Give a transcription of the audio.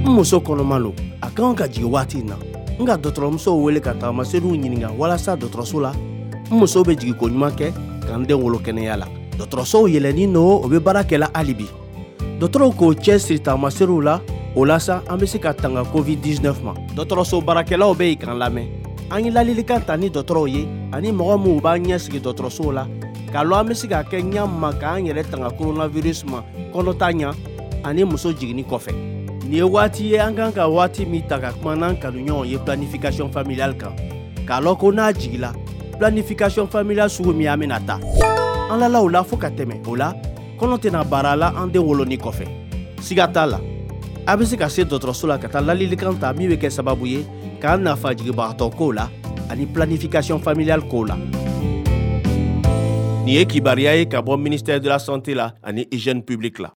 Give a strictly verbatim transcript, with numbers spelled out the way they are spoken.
muso kɔnɔma lo a kan ka jigin waati na n ka dɔgɔtɔrɔmuso wele ka tagama seerew ɲininka walasa dɔgɔtɔrɔso la n muso bɛ jigin ko ɲuman kɛ k'an den wolo kɛnɛya la dɔgɔtɔrɔsow yɛlɛni no o bɛ baara kɛla hali bi dɔgɔtɔrɔw k'o cɛ siri tagama seerew la o la sa an bɛ se ka tanga covid dix-neuf ma dɔgɔtɔrɔso baarakɛlaw bɛ yen k'an lamɛn an ye ladilikan ta ni dɔgɔtɔrɔw ye ani mɔgɔ minnu b'an ɲɛ sigi dɔgɔtɔrɔsow la k'a lɔn an bɛ se ka kɛ ɲa ma k'an yɛrɛ tanga coronavirus ma kɔnɔta ɲa ani muso jiginni kɔfɛ nin ye waati ye an kan ka waati min ta ka kuma n'an kanuɲɔgɔnw ye planification familiale kan k'a lɔn ko n'a jigila planification familiale sugu min an bɛna ta an lala o la fo ka tɛmɛ o la kɔnɔ tɛna baara la an den woloni kɔfɛ siga t'a la a bɛ se ka se dɔgɔtɔrɔso la ka taa ladilikan ta min bɛ kɛ sababu ye k'an nafa jigibagatɔ kow la ani planification familiale kow la nin ye kibaruya ye ka bɔ ministère de la santé la ani hygiène publique la